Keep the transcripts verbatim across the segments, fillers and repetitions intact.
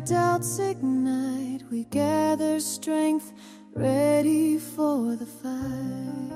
doubts ignite, we gather strength, ready for the fight.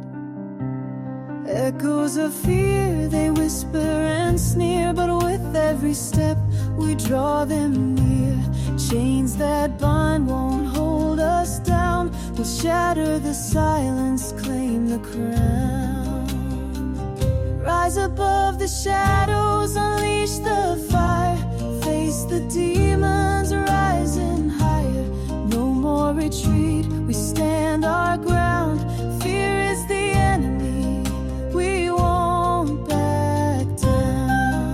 Echoes of fear, they whisper and sneer, but with every step we draw them near. Chains that bind won't hold us down, we'll shatter the silence, claim the crown. Rise above the shadows, unleash the fire, face the demons rising higher. No more retreat, we stand our ground. Fear is the enemy, we won't back down.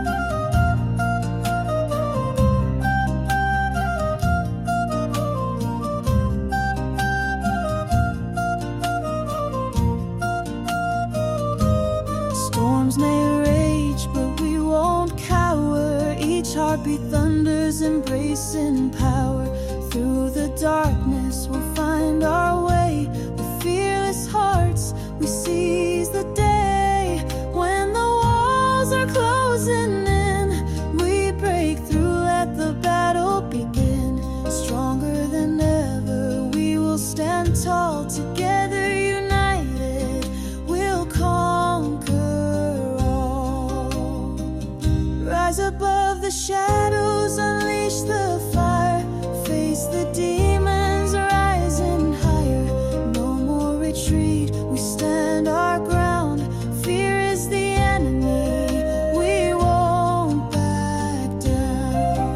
Storms may rage, but we won't cower. Each heartbeat thunders, embracing power. Through the darkness we'll find our way. With fearless hearts we seize the day. When the walls are closing in, we break through, let the battle begin. Stronger than ever we will stand tall, together united we'll conquer all. Rise above the shadows, unleash the fire, face the demons rising higher. No more retreat, we stand our ground. Fear is the enemy, we won't back down.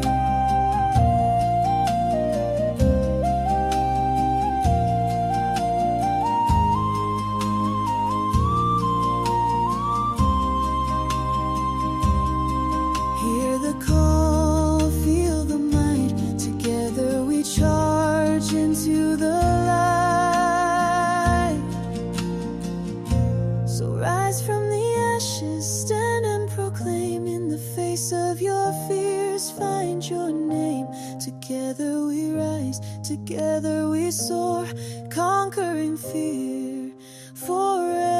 Hear the call, feel the might. Together we charge into the light. So rise from the ashes, stand and proclaim. In the face of your fears, find your name. Together we rise, together we soar, conquering fear forever.